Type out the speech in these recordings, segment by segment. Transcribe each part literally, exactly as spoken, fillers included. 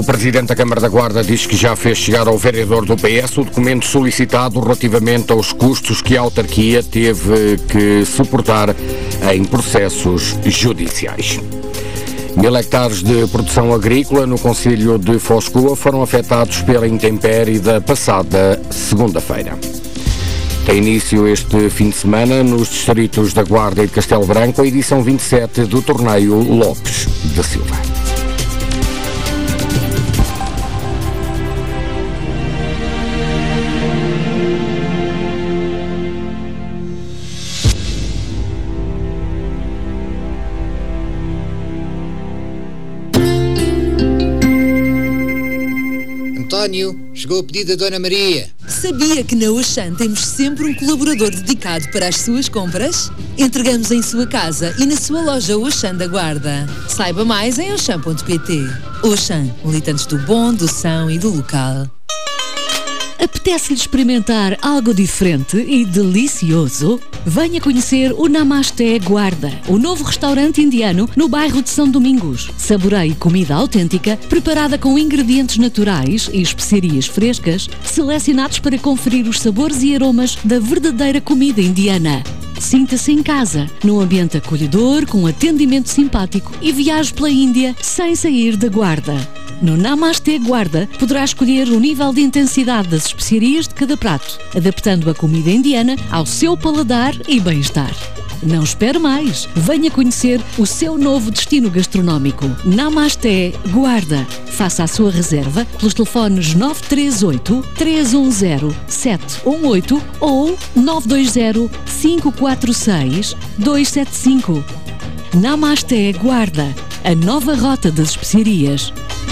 Presidente da Câmara da Guarda diz que já fez chegar ao vereador do P S o documento solicitado relativamente aos custos que a autarquia teve que suportar em processos judiciais. Mil hectares de produção agrícola no concelho de Foscoa foram afetados pela intempérie da passada segunda-feira. Tem início este fim de semana nos distritos da Guarda e de Castelo Branco a edição vinte e sete do torneio Lopes da Silva. António, chegou o pedido da Dona Maria. Sabia que na Auchan temos sempre um colaborador dedicado para as suas compras? Entregamos em sua casa e na sua loja Auchan da Guarda. Saiba mais em auchan ponto pt. Auchan, militantes do bom, do são e do local. Apetece-lhe experimentar algo diferente e delicioso? Venha conhecer o Namasté Guarda, o novo restaurante indiano no bairro de São Domingos. Saboreie comida autêntica, preparada com ingredientes naturais e especiarias frescas, selecionados para conferir os sabores e aromas da verdadeira comida indiana. Sinta-se em casa, num ambiente acolhedor, com atendimento simpático e viaje pela Índia sem sair da Guarda. No Namasté Guarda poderá escolher o nível de intensidade das especiarias de cada prato, adaptando a comida indiana ao seu paladar e bem-estar. Não espere mais, venha conhecer o seu novo destino gastronómico. Namasté Guarda. Faça a sua reserva pelos telefones nove três oito, três um zero, sete um oito ou nove dois zero, cinco quatro seis, dois sete cinco. Namasté Guarda, a nova rota das especiarias.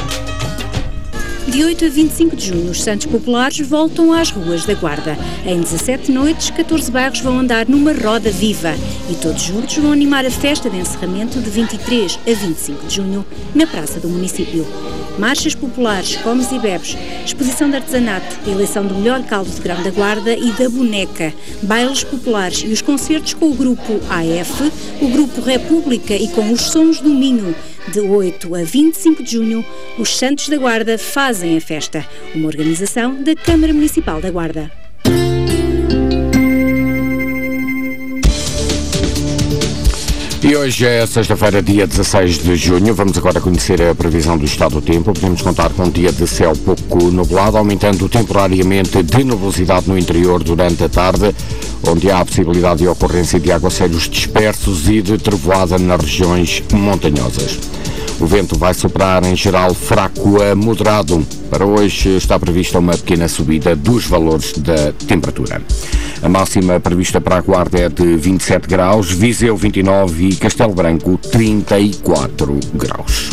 De oito a vinte e cinco de junho, os Santos Populares voltam às ruas da Guarda. Em dezassete noites, catorze bairros vão andar numa roda viva e todos juntos vão animar a festa de encerramento de vinte e três a vinte e cinco de junho na Praça do Município. Marchas populares, comes e bebes, exposição de artesanato, eleição do melhor caldo de grão da Guarda e da boneca, bailes populares e os concertos com o grupo A F, o grupo República e com os Sons do Minho. De oito a vinte e cinco de junho, os Santos da Guarda fazem a festa, uma organização da Câmara Municipal da Guarda. E hoje é sexta-feira, dia dezasseis de junho. Vamos agora conhecer a previsão do estado do tempo. Podemos contar com um dia de céu pouco nublado, aumentando temporariamente de nubosidade no interior durante a tarde, onde há a possibilidade de ocorrência de aguaceiros dispersos e de trovoada nas regiões montanhosas. O vento vai soprar em geral fraco a moderado. Para hoje está prevista uma pequena subida dos valores da temperatura. A máxima prevista para a Guarda é de vinte e sete graus, Viseu vinte e nove e Castelo Branco trinta e quatro graus.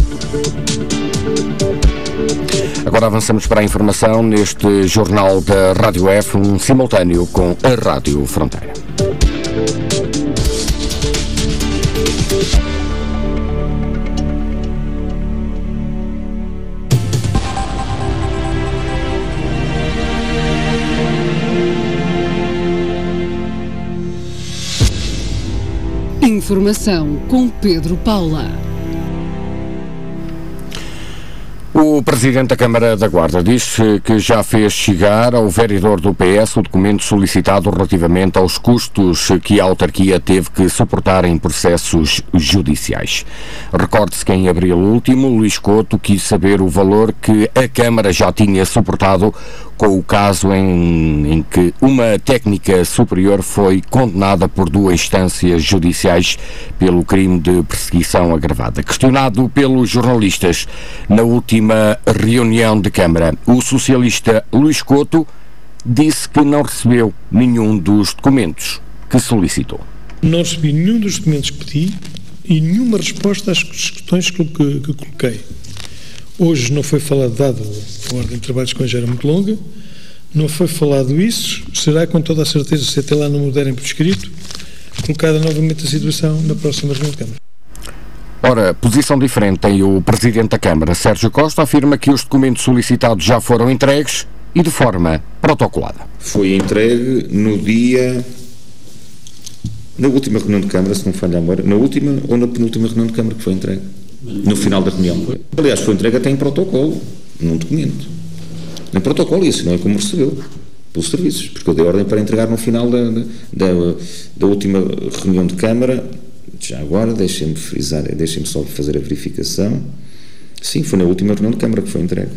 Agora avançamos para a informação neste jornal da Rádio F, um simultâneo com a Rádio Fronteira. Informação com Pedro Paula. O Presidente da Câmara da Guarda disse que já fez chegar ao vereador do P S o documento solicitado relativamente aos custos que a autarquia teve que suportar em processos judiciais. Recorde-se que em abril último, Luís Couto quis saber o valor que a Câmara já tinha suportado com o caso em, em que uma técnica superior foi condenada por duas instâncias judiciais pelo crime de perseguição agravada. Questionado pelos jornalistas na última reunião de Câmara, o socialista Luís Couto disse que não recebeu nenhum dos documentos que solicitou. Não recebi nenhum dos documentos que pedi e nenhuma resposta às questões que, que, que coloquei. Hoje não foi falado, dado a ordem de trabalhos que hoje era muito longa, não foi falado isso, será com toda a certeza, se até lá não me derem por escrito, colocada novamente a situação na próxima reunião de Câmara. Ora, posição diferente tem o Presidente da Câmara, Sérgio Costa, afirma que os documentos solicitados já foram entregues e de forma protocolada. Foi entregue no dia, na última reunião de Câmara, se não falha a memória, na última ou na penúltima reunião de Câmara que foi entregue, no final da reunião. Aliás, foi entregue até em protocolo, num documento. Em protocolo, isso não é como recebeu, pelos serviços, porque eu dei ordem para entregar no final da, da, da última reunião de Câmara. Já agora, deixem-me frisar, deixem-me só fazer a verificação. Sim, foi na última reunião de Câmara que foi entregue.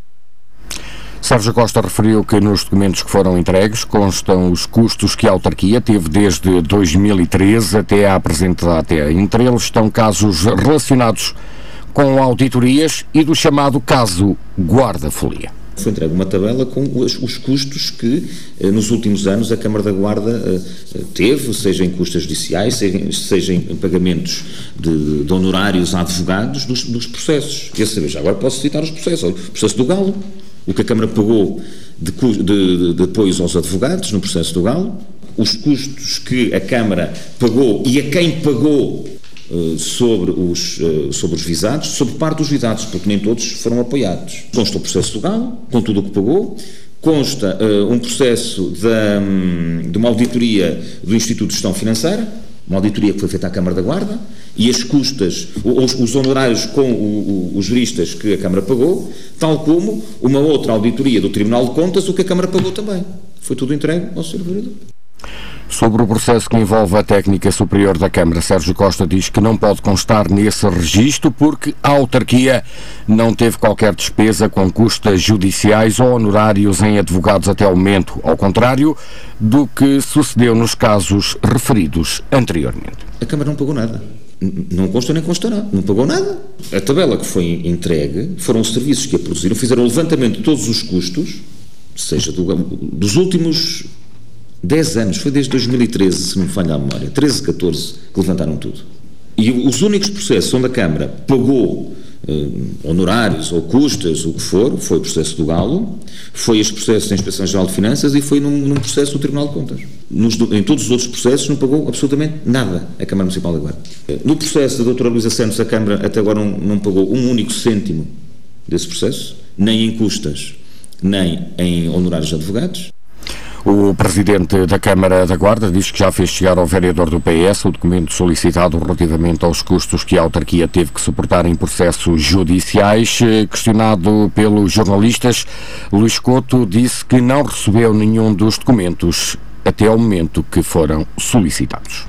Sérgio Costa referiu que nos documentos que foram entregues constam os custos que a autarquia teve desde dois mil e treze até a apresentar até. Entre eles estão casos relacionados com auditorias e do chamado caso Guarda-Folia. Foi entregue uma tabela com os, os custos que, eh, nos últimos anos, a Câmara da Guarda eh, teve, seja em custas judiciais, seja, seja em pagamentos de, de honorários a advogados dos, dos processos. Quer saber, já agora posso citar os processos. O processo do Galo, o que a Câmara pagou de, de, de, de apoios aos advogados no processo do Galo, os custos que a Câmara pagou e a quem pagou Uh, sobre, os, uh, sobre os visados, sobre parte dos visados, porque nem todos foram apoiados. Consta o processo do Galo, com tudo o que pagou, consta uh, um processo de, um, de uma auditoria do Instituto de Gestão Financeira, uma auditoria que foi feita à Câmara da Guarda, e as custas, os, os honorários com o, o, os juristas que a Câmara pagou, tal como uma outra auditoria do Tribunal de Contas, o que a Câmara pagou também. Foi tudo entregue ao senhor Vereador. Sobre o processo que envolve a técnica superior da Câmara, Sérgio Costa diz que não pode constar nesse registro porque a autarquia não teve qualquer despesa com custas judiciais ou honorários em advogados até ao momento, ao contrário do que sucedeu nos casos referidos anteriormente. A Câmara não pagou nada. Não consta nem constará. Não pagou nada. A tabela que foi entregue foram os serviços que a produziram, fizeram o levantamento de todos os custos, seja do, dos últimos dez anos, foi desde dois mil e treze, se não me falha a memória, treze, catorze, que levantaram tudo. E os únicos processos onde a Câmara pagou eh, honorários ou custas, o que for, foi o processo do Galo, foi este processo da Inspeção-Geral de Finanças e foi num, num processo do Tribunal de Contas. Nos, em todos os outros processos não pagou absolutamente nada a Câmara Municipal da Guarda. No processo da doutora Luísa Santos, a Câmara até agora não, não pagou um único cêntimo desse processo, nem em custas, nem em honorários de advogados. O Presidente da Câmara da Guarda diz que já fez chegar ao vereador do P S o documento solicitado relativamente aos custos que a autarquia teve que suportar em processos judiciais. Questionado pelos jornalistas, Luís Couto disse que não recebeu nenhum dos documentos até ao momento que foram solicitados.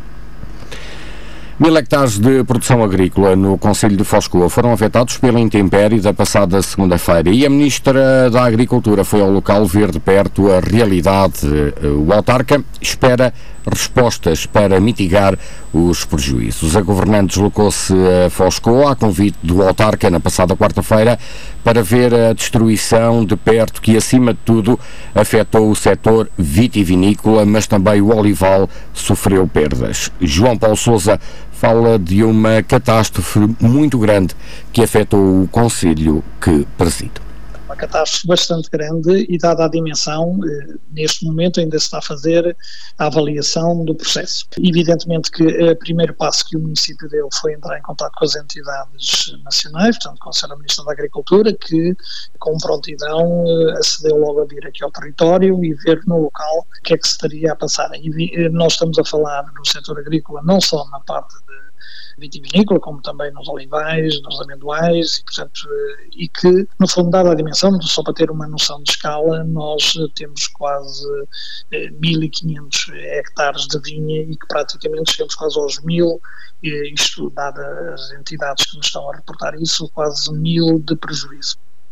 Mil hectares de produção agrícola no Concelho de Foscoa foram afetados pela intempérie da passada segunda-feira e a Ministra da Agricultura foi ao local ver de perto a realidade. O autarca espera respostas para mitigar os prejuízos. A governante deslocou-se a Foscoa a convite do autarca na passada quarta-feira para ver a destruição de perto que, acima de tudo, afetou o setor vitivinícola, mas também o olival sofreu perdas. João Paulo Sousa fala de uma catástrofe muito grande que afetou o concelho que preside. Uma catástrofe bastante grande e, dada a dimensão, neste momento ainda se está a fazer a avaliação do processo. Evidentemente que o primeiro passo que o município deu foi entrar em contato com as entidades nacionais, portanto com a senhora Ministra da Agricultura, que com prontidão acedeu logo a vir aqui ao território e ver no local o que é que se estaria a passar. E nós estamos a falar do setor agrícola não só na parte de vitivinícola, como também nos olivais, nos amendoais, e, portanto, e que, no fundo, dada a dimensão, só para ter uma noção de escala, nós temos quase mil e quinhentos hectares de vinha e que praticamente chegamos quase aos mil, isto, dada as entidades que nos estão a reportar isso, quase mil de prejuízo.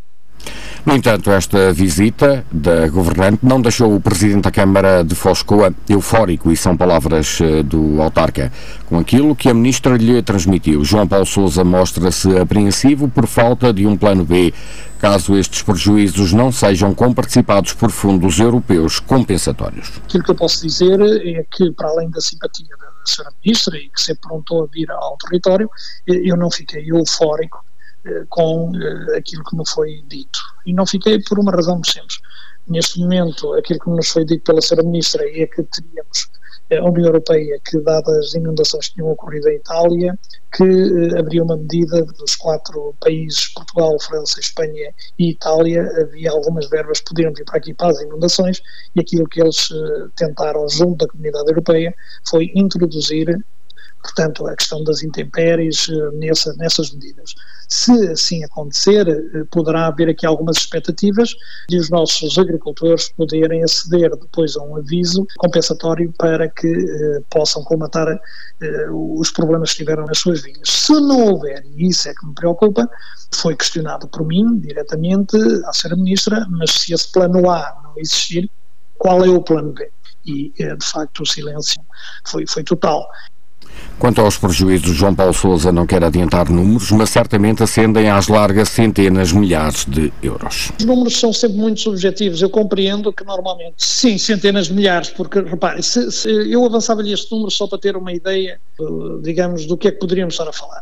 No entanto, esta visita da governante não deixou o Presidente da Câmara de Foscoa eufórico, e são palavras do autarca, com aquilo que a Ministra lhe transmitiu. João Paulo Sousa mostra-se apreensivo por falta de um plano B, caso estes prejuízos não sejam comparticipados por fundos europeus compensatórios. Aquilo que eu posso dizer é que, para além da simpatia da senhora Ministra e que se aprontou a vir ao território, eu não fiquei eufórico com uh, aquilo que me foi dito. E não fiquei por uma razão muito simples. Neste momento, aquilo que nos foi dito pela senhora Ministra é que teríamos a União Europeia, que, dadas as inundações que tinham ocorrido em Itália, que uh, abriu uma medida dos quatro países, Portugal, França, Espanha e Itália, havia algumas verbas que podiam vir para aqui para as inundações, e aquilo que eles uh, tentaram junto da Comunidade Europeia foi introduzir portanto, a questão das intempéries nessa, nessas medidas. Se assim acontecer, poderá haver aqui algumas expectativas de os nossos agricultores poderem aceder depois a um aviso compensatório para que eh, possam colmatar eh, os problemas que tiveram nas suas vinhas. Se não houver, e isso é que me preocupa, foi questionado por mim diretamente à senhora Ministra, mas se esse plano A não existir, qual é o plano B? E, de facto, o silêncio foi, foi total. Quanto aos prejuízos, João Paulo Sousa não quer adiantar números, mas certamente ascendem às largas centenas, milhares de euros. Os números são sempre muito subjetivos. Eu compreendo que normalmente, sim, centenas de milhares, porque, repare, se, se eu avançava-lhe este número só para ter uma ideia, digamos, do que é que poderíamos estar a falar.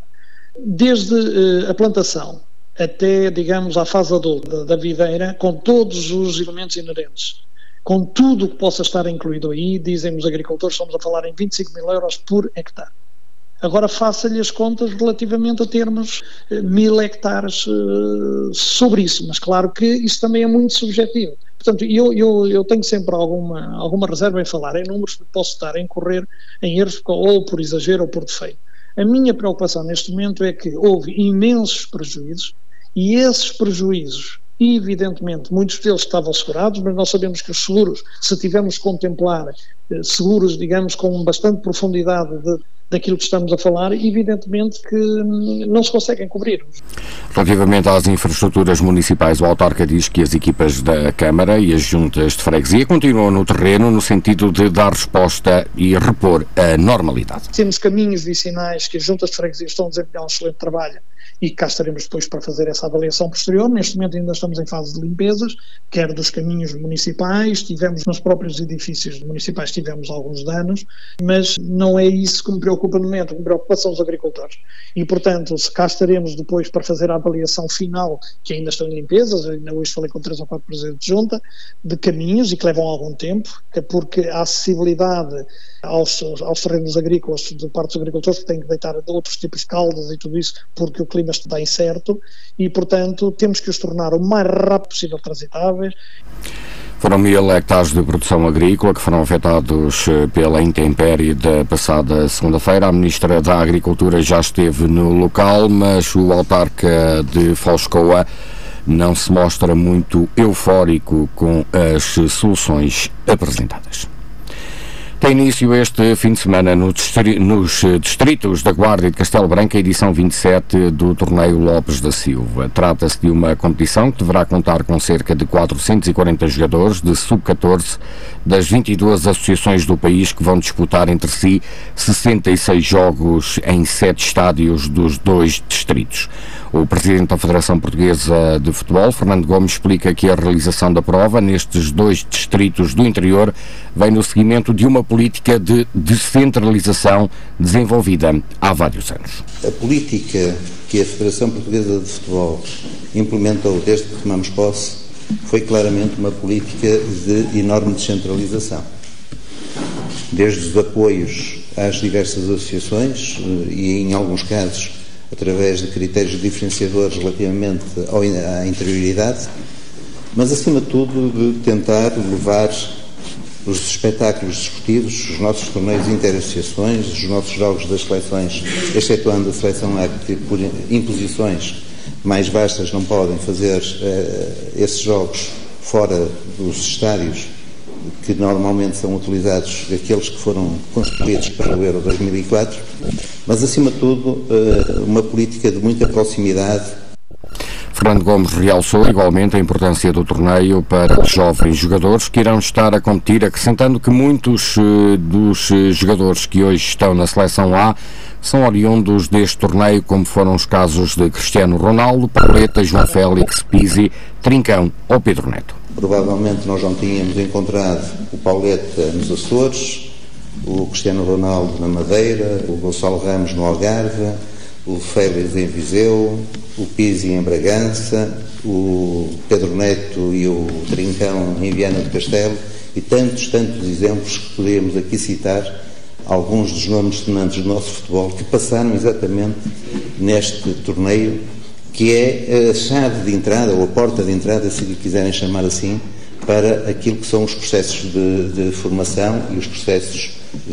Desde uh, a plantação até, digamos, à fase adulta da videira, com todos os elementos inerentes, com tudo o que possa estar incluído aí, dizem os agricultores, estamos a falar em vinte e cinco mil euros por hectare. Agora faça-lhe as contas relativamente a termos eh, mil hectares eh, sobre isso, mas claro que isso também é muito subjetivo. Portanto, eu, eu, eu tenho sempre alguma, alguma reserva em falar em números, porque posso estar a incorrer em erros ou por exagero ou por defeito. A minha preocupação neste momento é que houve imensos prejuízos e esses prejuízos, evidentemente, muitos deles estavam segurados, mas nós sabemos que os seguros, se tivermos que contemplar eh, seguros, digamos, com bastante profundidade de, daquilo que estamos a falar, evidentemente que hum, não se conseguem cobrir. Relativamente às infraestruturas municipais, o autarca diz que as equipas da Câmara e as juntas de freguesia continuam no terreno no sentido de dar resposta e repor a normalidade. Temos caminhos vicinais que as juntas de freguesia estão a desempenhar um excelente trabalho e cá estaremos depois para fazer essa avaliação posterior. Neste momento ainda estamos em fase de limpezas, quer dos caminhos municipais, tivemos nos próprios edifícios municipais, tivemos alguns danos, mas não é isso que me preocupa no momento, o que me preocupa são os agricultores. E, portanto, se cá estaremos depois para fazer a avaliação final, que ainda estão em limpezas, ainda hoje falei com três ou quatro presidentes de junta, de caminhos e que levam algum tempo, porque a acessibilidade aos, aos terrenos agrícolas, de parte dos agricultores, que têm que deitar outros tipos de caldas e tudo isso, porque o clima está incerto e, portanto, temos que os tornar o mais rápido possível transitáveis. Foram mil hectares de produção agrícola que foram afetados pela intempérie da passada segunda-feira. A Ministra da Agricultura já esteve no local, mas o autarca de Foscoa não se mostra muito eufórico com as soluções apresentadas. Tem início este fim de semana no distri- nos distritos da Guarda e de Castelo Branco a edição vinte e sete do Torneio Lopes da Silva. Trata-se de uma competição que deverá contar com cerca de quatrocentos e quarenta jogadores de sub catorze das vinte e duas associações do país que vão disputar entre si sessenta e seis jogos em sete estádios dos dois distritos. O Presidente da Federação Portuguesa de Futebol, Fernando Gomes, explica que a realização da prova nestes dois distritos do interior vem no seguimento de uma política de descentralização desenvolvida há vários anos. A política que a Federação Portuguesa de Futebol implementou desde que tomamos posse foi claramente uma política de enorme descentralização. Desde os apoios às diversas associações e, em alguns casos, através de critérios diferenciadores relativamente ao, à interioridade, mas, acima de tudo, de tentar levar os espetáculos desportivos, os nossos torneios interassociações, os nossos jogos das seleções, excetuando a seleção A, que por imposições mais vastas não podem fazer uh, esses jogos fora dos estádios que normalmente são utilizados, aqueles que foram construídos para o Euro dois mil e quatro, mas, acima de tudo, uh, uma política de muita proximidade. Fernando Gomes realçou igualmente a importância do torneio para os jovens jogadores que irão estar a competir, acrescentando que muitos uh, dos uh, jogadores que hoje estão na seleção A são oriundos deste torneio, como foram os casos de Cristiano Ronaldo, Pauleta, João Félix, Pizzi, Trincão ou Pedro Neto. Provavelmente nós não tínhamos encontrado o Pauleta nos Açores, o Cristiano Ronaldo na Madeira, o Gonçalo Ramos no Algarve, o Félix em Viseu, o Pizzi em Bragança, o Pedro Neto e o Trincão em Viana do Castelo e tantos, tantos exemplos que podíamos aqui citar, alguns dos nomes sonantes do nosso futebol que passaram exatamente neste torneio, que é a chave de entrada, ou a porta de entrada, se lhe quiserem chamar assim, para aquilo que são os processos de, de formação e os processos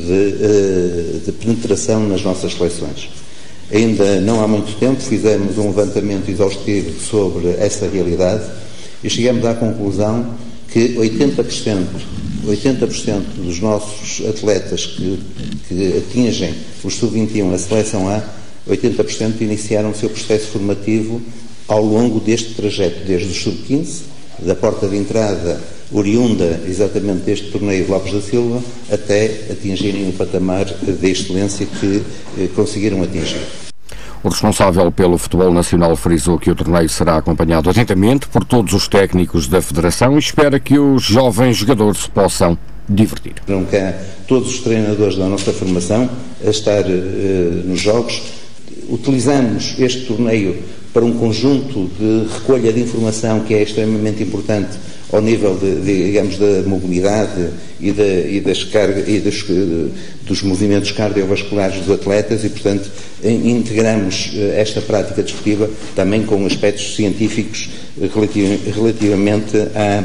de, de penetração nas nossas seleções. Ainda não há muito tempo fizemos um levantamento exaustivo sobre essa realidade e chegamos à conclusão que oitenta por cento, oitenta por cento dos nossos atletas que, que atingem os sub vinte e um, a seleção A, oitenta por cento iniciaram o seu processo formativo ao longo deste trajeto, desde os sub quinze, da porta de entrada oriunda exatamente deste torneio de Lopes da Silva, até atingirem o patamar de excelência que eh, conseguiram atingir. O responsável pelo futebol nacional frisou que o torneio será acompanhado atentamente por todos os técnicos da Federação e espera que os jovens jogadores se possam divertir. Não cá todos os treinadores da nossa formação a estar uh, nos jogos. Utilizamos este torneio para um conjunto de recolha de informação que é extremamente importante ao nível de, de, digamos, da mobilidade e, de, e, das carga, e dos, dos movimentos cardiovasculares dos atletas e, portanto, integramos esta prática desportiva também com aspectos científicos relativ, relativamente à,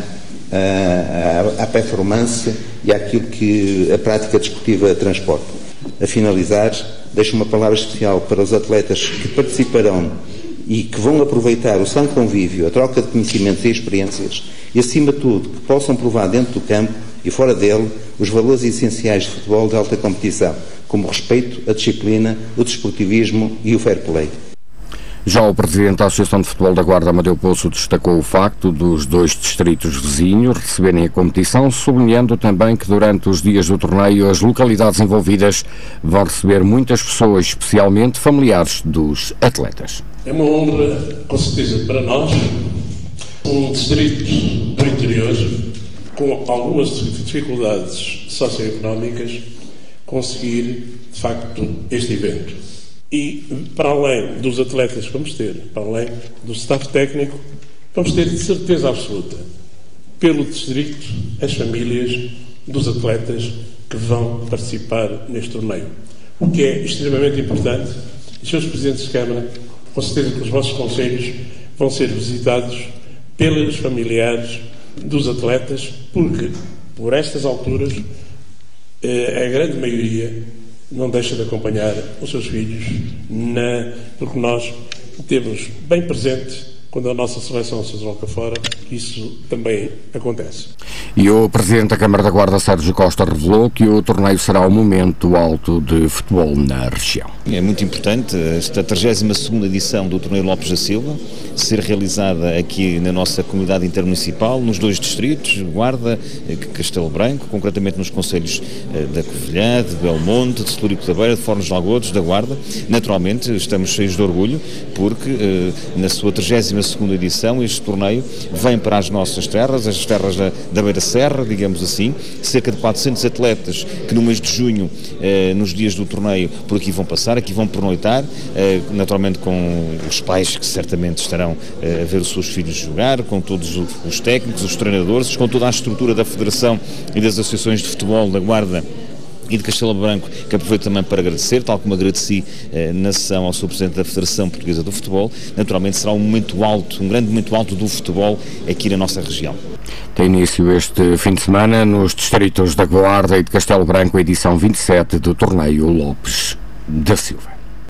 à, à performance e àquilo que a prática desportiva transporta. A finalizar, deixo uma palavra especial para os atletas que participarão e que vão aproveitar o sã convívio, a troca de conhecimentos e experiências e, acima de tudo, que possam provar dentro do campo e fora dele os valores essenciais de futebol de alta competição, como o respeito, a disciplina, o desportivismo e o fair play. Já o Presidente da Associação de Futebol da Guarda, Amadeu Poço, destacou o facto dos dois distritos vizinhos receberem a competição, sublinhando também que durante os dias do torneio as localidades envolvidas vão receber muitas pessoas, especialmente familiares dos atletas. É uma honra, com certeza, para nós, um distrito do interior, com algumas dificuldades socioeconómicas, conseguir, de facto, este evento. E, para além dos atletas que vamos ter, para além do staff técnico, vamos ter de certeza absoluta, pelo distrito, as famílias dos atletas que vão participar neste torneio. O que é extremamente importante, e, senhores Presidentes de Câmara, com certeza que os vossos conselhos vão ser visitados pelos familiares dos atletas, porque, por estas alturas, a grande maioria não deixa de acompanhar os seus filhos, na, porque nós temos bem presente, quando a nossa seleção se desloca fora, isso também acontece. E o Presidente da Câmara da Guarda, Sérgio Costa, revelou que o torneio será o momento alto de futebol na região. É muito importante esta trigésima segunda edição do Torneio Lopes da Silva ser realizada aqui na nossa comunidade intermunicipal, nos dois distritos, Guarda e Castelo Branco, concretamente nos concelhos da Covilhã, de Belmonte, de Celúrico da Beira, de Fornos de Algodos, da Guarda. Naturalmente, estamos cheios de orgulho porque na sua trigésima segunda edição este torneio vem para as nossas terras, as terras da, da Beira Serra, digamos assim, cerca de quatrocentos atletas que no mês de junho, eh, nos dias do torneio, por aqui vão passar, aqui vão pernoitar, eh, naturalmente com os pais que certamente estarão eh, a ver os seus filhos jogar, com todos os técnicos, os treinadores, com toda a estrutura da Federação e das associações de futebol da Guarda e de Castelo Branco, que aproveito também para agradecer, tal como agradeci eh, na sessão ao seu Presidente da Federação Portuguesa do Futebol. Naturalmente será um momento alto, um grande momento alto do futebol aqui na nossa região. Tem início este fim de semana nos distritos da Guarda e de Castelo Branco a edição vinte e sete do Torneio Lopes da Silva.